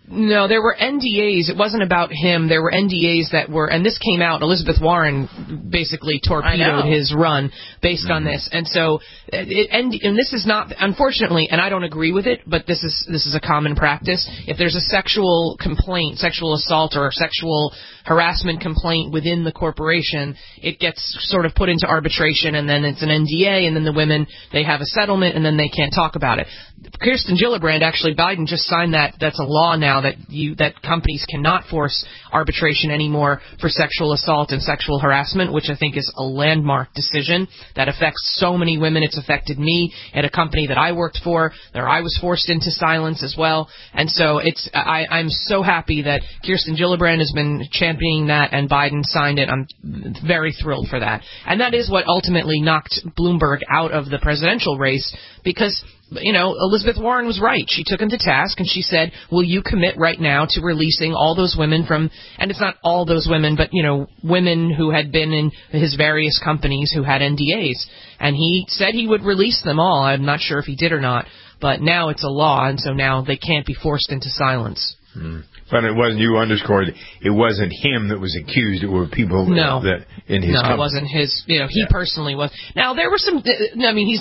No, there were NDAs. It wasn't about him. There were NDAs that were, and this came out, Elizabeth Warren basically torpedoed his run based on this. And so, and this is not, unfortunately, and I don't agree with it, but this is a common practice. If there's a sexual complaint, sexual assault or sexual harassment complaint within the corporation, it gets sort of put into arbitration, and then it's an NDA, and then the women, they have a settlement, and then they can't talk about it. Kirsten Gillibrand, actually, Biden just signed that. That's a law now that companies cannot force arbitration anymore for sexual assault and sexual harassment, which I think is a landmark decision that affects so many women. It's affected me at a company that I worked for, there I was forced into silence as well. And so I'm so happy that Kirsten Gillibrand has been championing that and Biden signed it. I'm very thrilled for that. And that is what ultimately knocked Bloomberg out of the presidential race, because Elizabeth Warren was right. She took him to task and she said, will you commit right now to releasing all those women from, and it's not all those women, but, women who had been in his various companies who had NDAs. And he said he would release them all. I'm not sure if he did or not, but now it's a law, and so now they can't be forced into silence. But it wasn't, you underscored, it wasn't him that was accused. It were people that in his company. No, it wasn't his, he personally was. Now, there were some, he's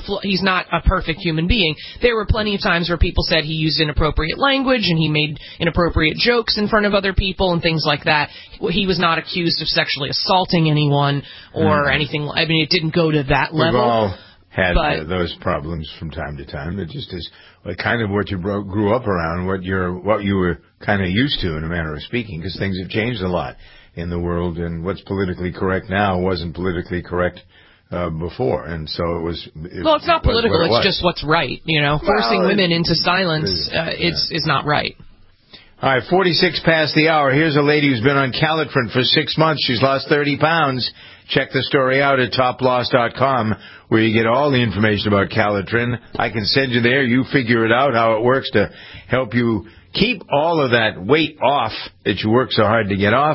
not a perfect human being. There were plenty of times where people said he used inappropriate language and he made inappropriate jokes in front of other people and things like that. He was not accused of sexually assaulting anyone or anything. I mean, it didn't go to that level. We've all had those problems from time to time. It just is kind of what you grew up around, what you were kind of used to, in a manner of speaking, because things have changed a lot in the world, and what's politically correct now wasn't politically correct before, and so it was. It's not political; it's just what's right. Forcing women into silence is not right. All right, 46 past the hour. Here's a lady who's been on Calitrin for 6 months. She's lost 30 pounds. Check the story out at toploss.com, where you get all the information about Calitrin. I can send you there. You figure it out, how it works to help you keep all of that weight off that you work so hard to get off,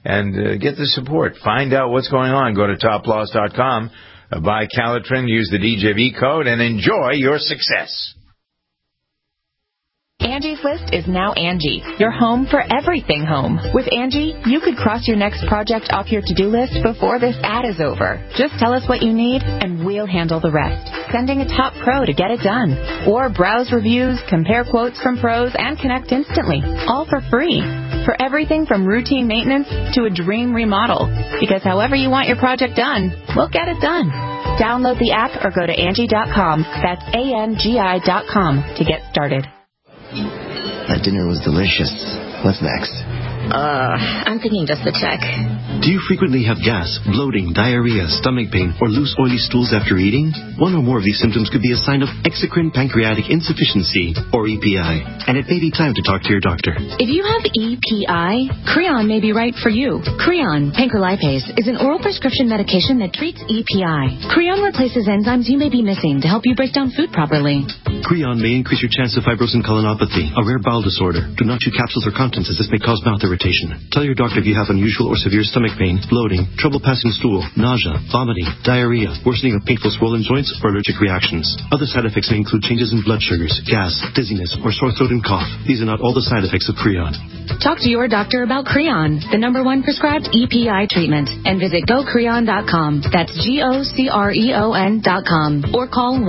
and get the support. Find out what's going on. Go to toploss.com, buy Calitrin, use the DJV code, and enjoy your success. Angie's List is now Angie, your home for everything home. With Angie, you could cross your next project off your to-do list before this ad is over. Just tell us what you need, and we'll handle the rest. Sending a top pro to get it done. Or browse reviews, compare quotes from pros, and connect instantly. All for free. For everything from routine maintenance to a dream remodel. Because however you want your project done, we'll get it done. Download the app or go to Angie.com. That's ANGI.com to get started. That dinner was delicious. What's next? I'm thinking just the check. Do you frequently have gas, bloating, diarrhea, stomach pain, or loose oily stools after eating? One or more of these symptoms could be a sign of exocrine pancreatic insufficiency, or EPI, and it may be time to talk to your doctor. If you have EPI, Creon may be right for you. Creon, pancrelipase, is an oral prescription medication that treats EPI. Creon replaces enzymes you may be missing to help you break down food properly. Creon may increase your chance of fibrosing colonopathy, a rare bowel disorder. Do not chew capsules or contents, as this may cause mouth irritation. Tell your doctor if you have unusual or severe stomach pain, bloating, trouble passing stool, nausea, vomiting, diarrhea, worsening of painful swollen joints, or allergic reactions. Other side effects may include changes in blood sugars, gas, dizziness, or sore throat and cough. These are not all the side effects of Creon. Talk to your doctor about Creon, the #1 prescribed EPI treatment, and visit gocreon.com. That's GOCREON.com. Or call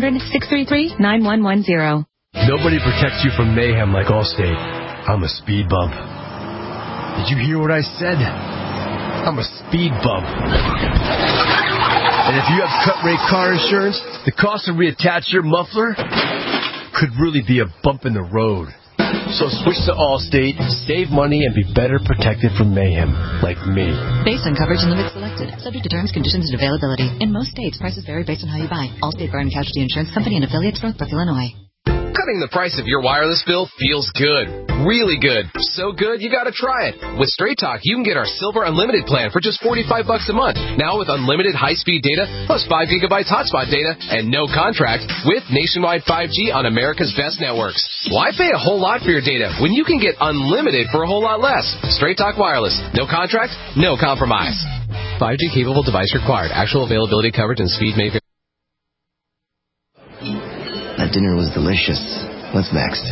1-800-633-9110. Nobody protects you from mayhem like Allstate. I'm a speed bump. Did you hear what I said? I'm a speed bump. And if you have cut-rate car insurance, the cost to reattach your muffler could really be a bump in the road. So switch to Allstate, save money, and be better protected from mayhem, like me. Based on coverage and limits selected. Subject to terms, conditions, and availability. In most states, prices vary based on how you buy. Allstate Fire and Casualty Insurance Company and affiliates, Northbrook, Illinois. Cutting the price of your wireless bill feels good. Really good. So good, you gotta try it. With Straight Talk, you can get our Silver Unlimited plan for just $45 a month. Now with unlimited high-speed data, plus 5 gigabytes hotspot data, and no contract, with nationwide 5G on America's best networks. Why pay a whole lot for your data when you can get unlimited for a whole lot less? Straight Talk Wireless. No contract, no compromise. 5G capable device required. Actual availability, coverage, and speed may vary. That dinner was delicious. What's next?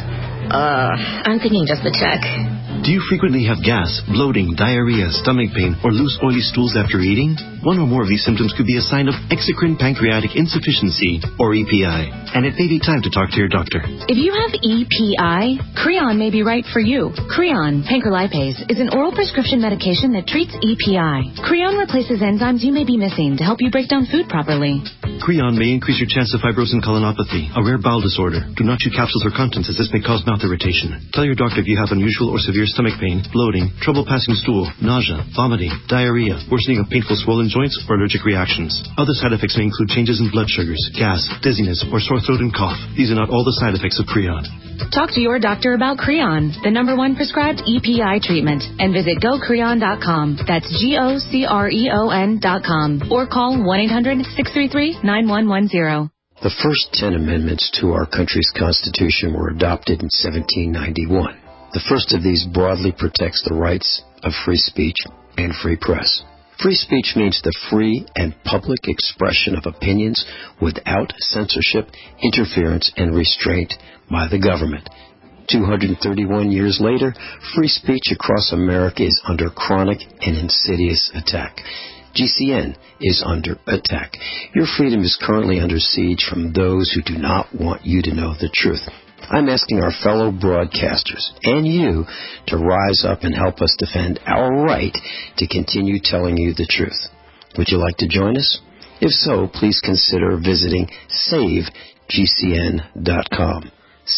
I'm thinking just a check. Do you frequently have gas, bloating, diarrhea, stomach pain, or loose oily stools after eating? One or more of these symptoms could be a sign of exocrine pancreatic insufficiency, or EPI, and it may be time to talk to your doctor. If you have EPI, Creon may be right for you. Creon, pancrelipase, is an oral prescription medication that treats EPI. Creon replaces enzymes you may be missing to help you break down food properly. Creon may increase your chance of fibrosing colonopathy, a rare bowel disorder. Do not chew capsules or contents as this may cause mouth irritation. Tell your doctor if you have unusual or severe stomach pain, bloating, trouble passing stool, nausea, vomiting, diarrhea, worsening of painful swollen joints, or allergic reactions. Other side effects may include changes in blood sugars, gas, dizziness, or sore throat and cough. These are not all the side effects of Creon. Talk to your doctor about Creon, the #1 prescribed EPI treatment, and visit gocreon.com. That's GOCREON.com. Or call 1-800-633-9110. The first 10 amendments to our country's Constitution were adopted in 1791. The first of these broadly protects the rights of free speech and free press. Free speech means the free and public expression of opinions without censorship, interference, and restraint by the government. 231 years later, free speech across America is under chronic and insidious attack. GCN is under attack. Your freedom is currently under siege from those who do not want you to know the truth. I'm asking our fellow broadcasters and you to rise up and help us defend our right to continue telling you the truth. Would you like to join us? If so, please consider visiting SaveGCN.com.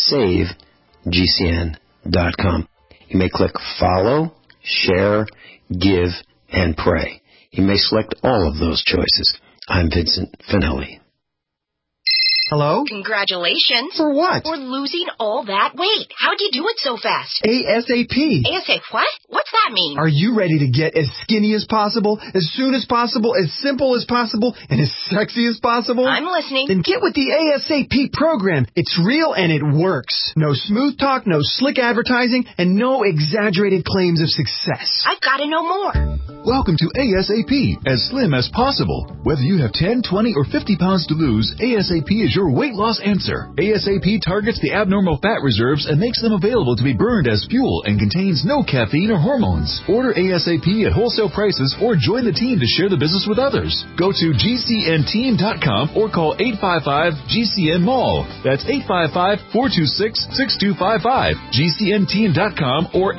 SaveGCN.com. You may click follow, share, give, and pray. You may select all of those choices. I'm Vincent Finelli. Hello? Congratulations. For what? For losing all that weight. How'd you do it so fast? ASAP. ASAP what? What's that mean? Are you ready to get as skinny as possible, as soon as possible, as simple as possible, and as sexy as possible? I'm listening. Then get with the ASAP program. It's real and it works. No smooth talk, no slick advertising, and no exaggerated claims of success. I've got to know more. Welcome to ASAP, as slim as possible. Whether you have 10, 20, or 50 pounds to lose, ASAP is your weight loss answer. ASAP targets the abnormal fat reserves and makes them available to be burned as fuel and contains no caffeine or hormones. Order ASAP at wholesale prices or join the team to share the business with others. Go to GCNteam.com or call 855-GCN-MALL. That's 855-426-6255. GCNteam.com or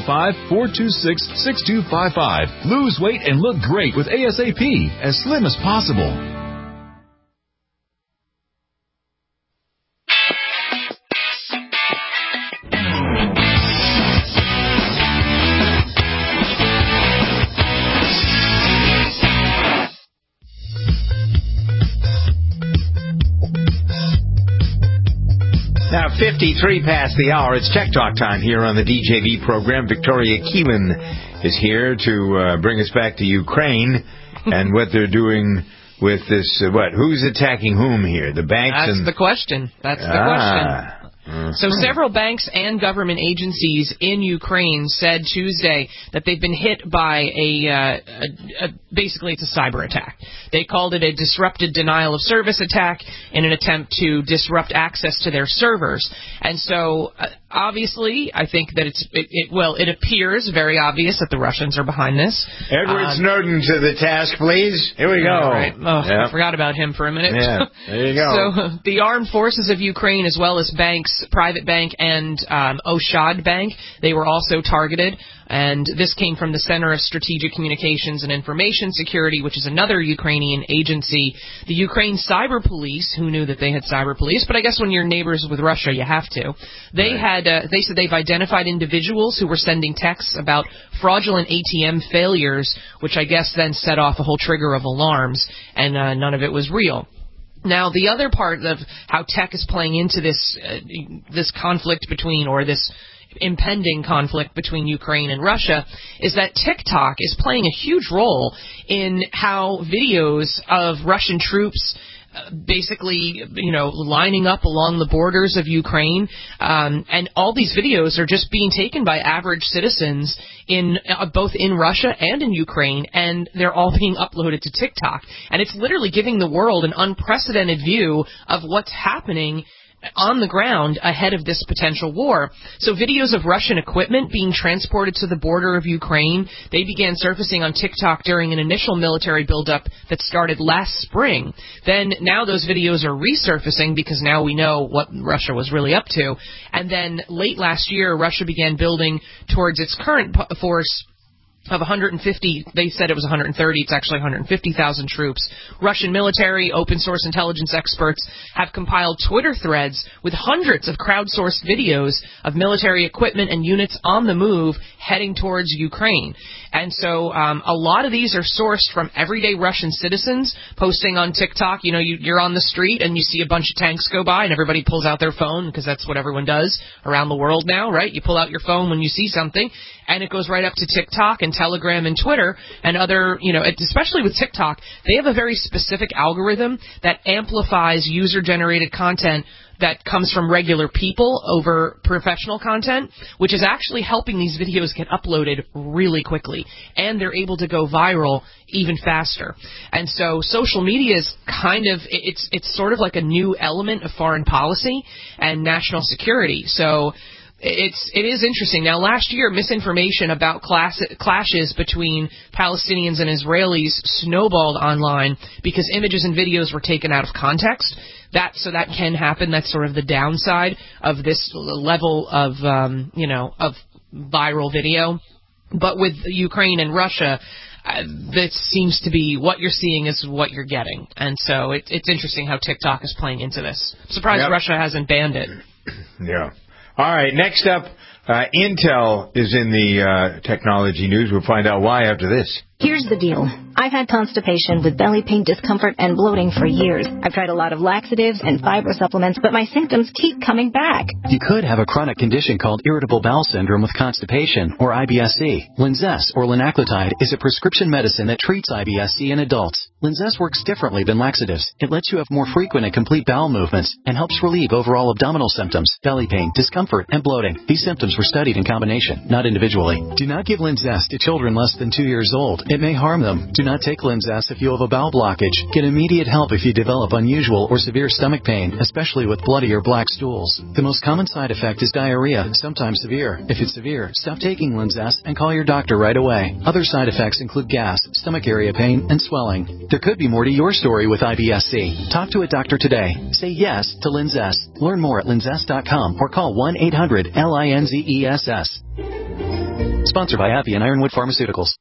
855-426-6255. Lose weight and look great with ASAP, as slim as possible. Now, 53 past the hour. It's Tech Talk time here on the DJV program. Victoria Keelan is here to bring us back to Ukraine and what they're doing with this. Who's attacking whom here? The banks? That's the question. That's the question. So several banks and government agencies in Ukraine said Tuesday that they've been hit by basically it's a cyber attack. They called it a disrupted denial of service attack in an attempt to disrupt access to their servers. And so obviously, I think that it appears very obvious that the Russians are behind this. Edward Snowden to the task, please. Here we go. Right. I forgot about him for a minute. Yeah, there you go. So the armed forces of Ukraine, as well as banks, Private Bank and Oshad Bank, they were also targeted. And this came from the Center of Strategic Communications and Information Security, which is another Ukrainian agency. The Ukraine Cyber Police, who knew that they had cyber police, but I guess when you're neighbors with Russia, you have to. They they said they've identified individuals who were sending texts about fraudulent ATM failures, which I guess then set off a whole trigger of alarms, and none of it was real. Now, the other part of how tech is playing into this conflict between, or this impending conflict between Ukraine and Russia, is that TikTok is playing a huge role in how videos of Russian troops basically, lining up along the borders of Ukraine, and all these videos are just being taken by average citizens in both in Russia and in Ukraine, and they're all being uploaded to TikTok. And it's literally giving the world an unprecedented view of what's happening on the ground ahead of this potential war. So videos of Russian equipment being transported to the border of Ukraine, they began surfacing on TikTok during an initial military buildup that started last spring. Then now those videos are resurfacing because now we know what Russia was really up to. And then late last year, Russia began building towards its current force of 150, they said it was 130, it's actually 150,000 troops. Russian military, open source intelligence experts have compiled Twitter threads with hundreds of crowdsourced videos of military equipment and units on the move heading towards Ukraine. And so a lot of these are sourced from everyday Russian citizens posting on TikTok. You know, you're on the street and you see a bunch of tanks go by and everybody pulls out their phone because that's what everyone does around the world now, right? You pull out your phone when you see something, and it goes right up to TikTok and Telegram and Twitter and other, you know, especially with TikTok, they have a very specific algorithm that amplifies user-generated content that comes from regular people over professional content, which is actually helping these videos get uploaded really quickly. And they're able to go viral even faster. And so social media is kind of, it's sort of like a new element of foreign policy and national security. So it is interesting. Now, last year, misinformation about clashes between Palestinians and Israelis snowballed online because images and videos were taken out of context. So that can happen. That's sort of the downside of this level of, of viral video. But with Ukraine and Russia, that seems to be what you're seeing is what you're getting. And so it's interesting how TikTok is playing into this. I'm surprised Russia hasn't banned it. Yeah. All right, next up, Intel is in the technology news. We'll find out why after this. Here's the deal. I've had constipation with belly pain, discomfort, and bloating for years. I've tried a lot of laxatives and fiber supplements, but my symptoms keep coming back. You could have a chronic condition called irritable bowel syndrome with constipation, or IBS-C. Linzess, or linaclotide, is a prescription medicine that treats IBS-C in adults. Linzess works differently than laxatives. It lets you have more frequent and complete bowel movements and helps relieve overall abdominal symptoms, belly pain, discomfort, and bloating. These symptoms were studied in combination, not individually. Do not give Linzess to children less than 2 years old. It may harm them. Do not take Linzess if you have a bowel blockage. Get immediate help if you develop unusual or severe stomach pain, especially with bloody or black stools. The most common side effect is diarrhea, sometimes severe. If it's severe, stop taking Linzess and call your doctor right away. Other side effects include gas, stomach area pain, and swelling. There could be more to your story with IBS-C. Talk to a doctor today. Say yes to Linzess. Learn more at linzess.com or call 1-800-LINZESS. Sponsored by AbbVie and Ironwood Pharmaceuticals.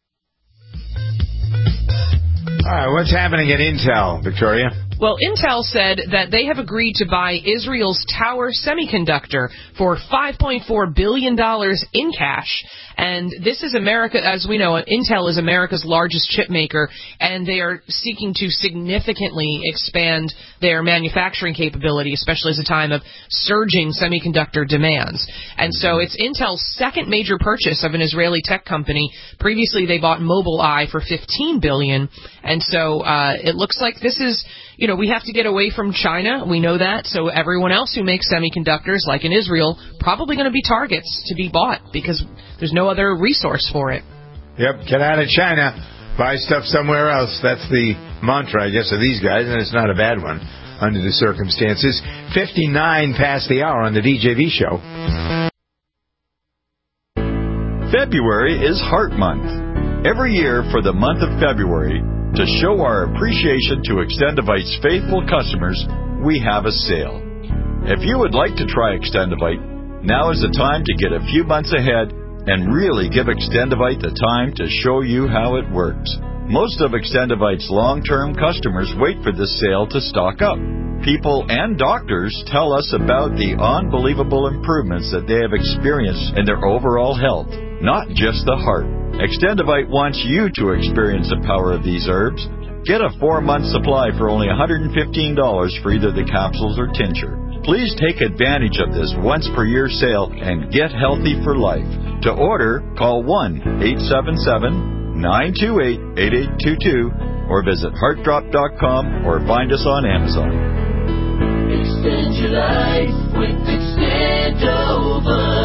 All right, what's happening at Intel, Victoria? Well, Intel said that they have agreed to buy Israel's Tower Semiconductor for $5.4 billion in cash. And this is America, as we know, Intel is America's largest chip maker, and they are seeking to significantly expand their manufacturing capability, especially as a time of surging semiconductor demands. And so it's Intel's second major purchase of an Israeli tech company. Previously, they bought Mobileye for $15 billion. And so it looks like this is, we have to get away from China. We know that. So everyone else who makes semiconductors, like in Israel, probably going to be targets to be bought because there's no other resource for it. Yep, get out of China, buy stuff somewhere else. That's the mantra, I guess, of these guys, and it's not a bad one under the circumstances. 59 past the hour on the DJV show. February is Heart Month. Every year for the month of February, to show our appreciation to Extendivite's faithful customers, we have a sale. If you would like to try Extendivite, now is the time to get a few months ahead and really give Extendivite the time to show you how it works. Most of Extendivite's long-term customers wait for this sale to stock up. People and doctors tell us about the unbelievable improvements that they have experienced in their overall health, not just the heart. Extendivite wants you to experience the power of these herbs. Get a 4-month supply for only $115 for either the capsules or tincture. Please take advantage of this once-per-year sale and get healthy for life. To order, call 1-877-928-8822 or visit heartdrop.com or find us on Amazon. Extend your life with Extendovite.